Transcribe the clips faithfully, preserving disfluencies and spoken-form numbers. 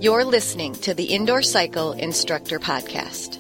You're listening to the Indoor Cycle Instructor Podcast.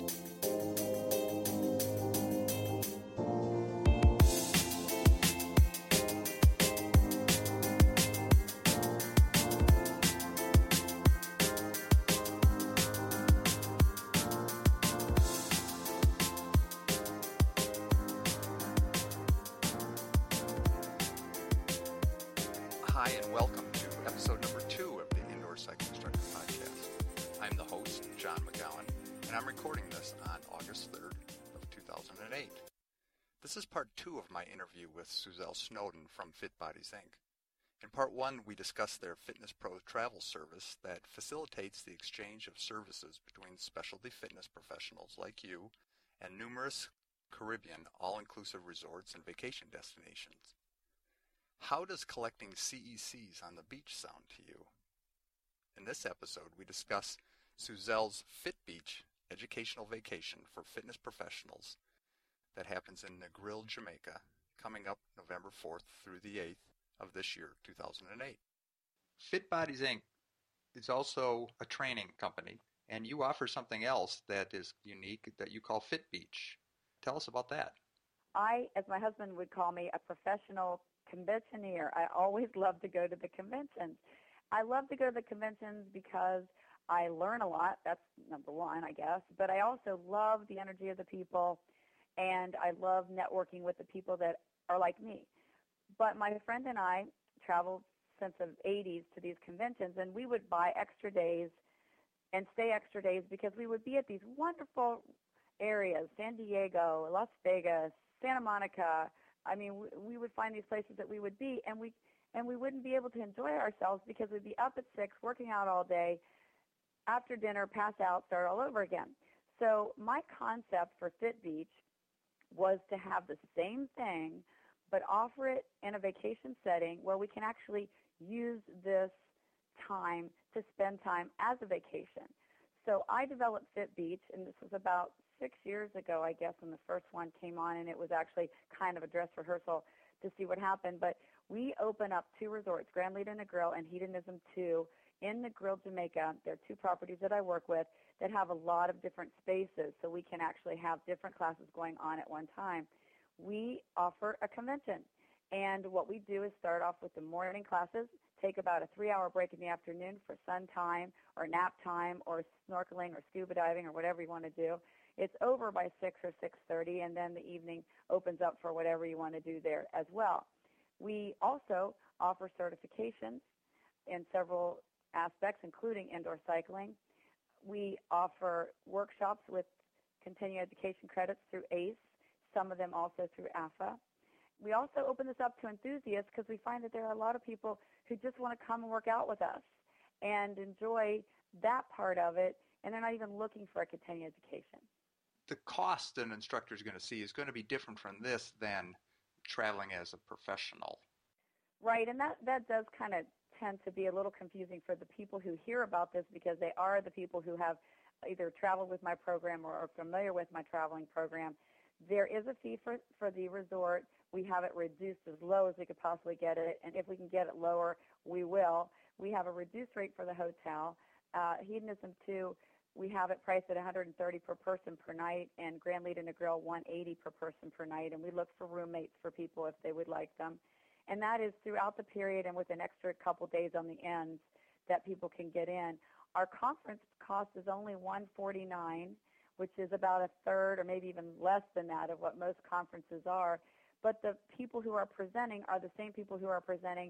Hi, and welcome to episode number two of the Indoor Cycle Instructor Podcast. I'm the host, John McGowan, and I'm recording this on August third of two thousand eight. This is part two of my interview with Suzelle Snowden from Fit Bodies, Incorporated. In part one, we discussed their Fitness Pro travel service that facilitates the exchange of services between specialty fitness professionals like you and numerous Caribbean all-inclusive resorts and vacation destinations. How does collecting C E Cs on the beach sound to you? In this episode, we discuss Suzelle's Fit Beach educational vacation for fitness professionals that happens in Negril, Jamaica, coming up November fourth through the eighth of this year, two thousand eight. Fit Bodies, Incorporated is also a training company, and you offer something else that is unique that you call Fit Beach. Tell us about that. I, as my husband would call me, a professional conventioneer. I always love to go to the conventions. I love to go to the conventions because I learn a lot. That's number one, I guess. But I also love the energy of the people, and I love networking with the people that are like me. But my friend and I traveled since the eighties to these conventions, and we would buy extra days and stay extra days because we would be at these wonderful areas, San Diego, Las Vegas, Santa Monica. I mean, we would find these places that we would be, and we and we wouldn't be able to enjoy ourselves because we'd be up at six, working out all day, after dinner, pass out, start all over again. So my concept for Fit Beach was to have the same thing, but offer it in a vacation setting where we can actually use this time to spend time as a vacation. So I developed Fit Beach, and this was about six years ago, I guess, when the first one came on, and it was actually kind of a dress rehearsal to see what happened. But we open up two resorts, Grand Lido Negril and Hedonism two, in Negril, Jamaica. There are two properties that I work with that have a lot of different spaces, so we can actually have different classes going on at one time. We offer a convention, and what we do is start off with the morning classes, take about a three-hour break in the afternoon for sun time or nap time or snorkeling or scuba diving or whatever you want to do. It's over by six or six thirty, and then the evening opens up for whatever you want to do there as well. We also offer certifications in several aspects, including indoor cycling. We offer workshops with continuing education credits through A C E, some of them also through A F A. We also open this up to enthusiasts because we find that there are a lot of people who just want to come and work out with us and enjoy that part of it, and they're not even looking for a continuing education. The cost an instructor is going to see is going to be different from this than traveling as a professional. Right, and that, that does kind of tend to be a little confusing for the people who hear about this because they are the people who have either traveled with my program or are familiar with my traveling program. There is a fee for, for the resort. We have it reduced as low as we could possibly get it, and if we can get it lower, we will. We have a reduced rate for the hotel. Uh, Hedonism two, we have it priced at one hundred thirty dollars per person per night, and Grand Lido Negril one hundred eighty dollars per person per night, and we look for roommates for people if they would like them. And that is throughout the period and with an extra couple days on the ends that people can get in. Our conference cost is only one hundred forty-nine dollars, which is about a third or maybe even less than that of what most conferences are. But the people who are presenting are the same people who are presenting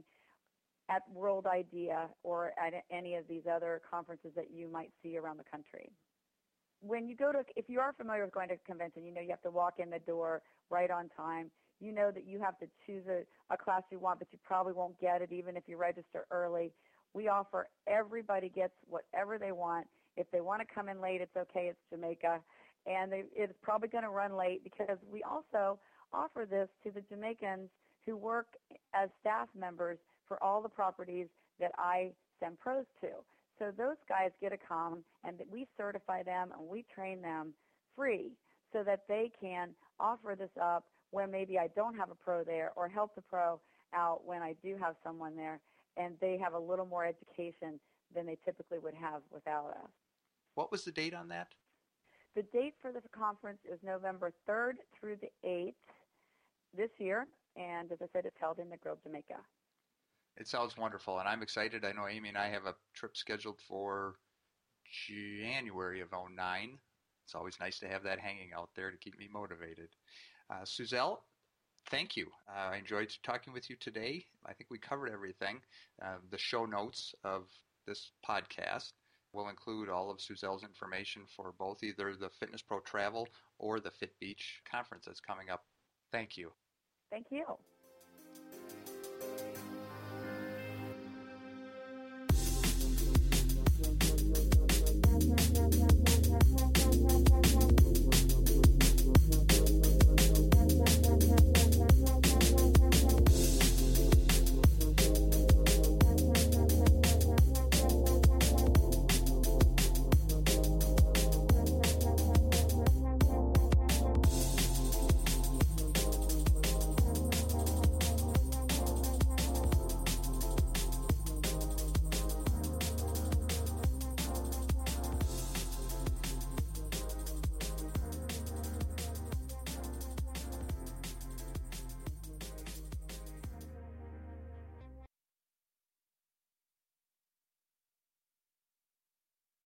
at World IDEA or at any of these other conferences that you might see around the country. When you go to, if you are familiar with going to a convention, you know you have to walk in the door right on time. You know that you have to choose a, a class you want, but you probably won't get it even if you register early. We offer everybody gets whatever they want. If they want to come in late, it's okay. It's Jamaica. And they, it's probably going to run late because we also offer this to the Jamaicans who work as staff members for all the properties that I send pros to. So those guys get to come, and we certify them, and we train them free so that they can offer this up when maybe I don't have a pro there or help the pro out when I do have someone there, and they have a little more education than they typically would have without us. What was the date on that? The date for the conference is November third through the eighth this year, and as I said, it's held in the Grove, Jamaica. It sounds wonderful, and I'm excited. I know Amy and I have a trip scheduled for January of oh nine. It's always nice to have that hanging out there to keep me motivated. Uh, Suzelle, thank you. Uh, I enjoyed talking with you today. I think we covered everything. Uh, the show notes of this podcast will include all of Suzelle's information for both either the Fitness Pro Travel or the Fit Beach conference that's coming up. Thank you. Thank you.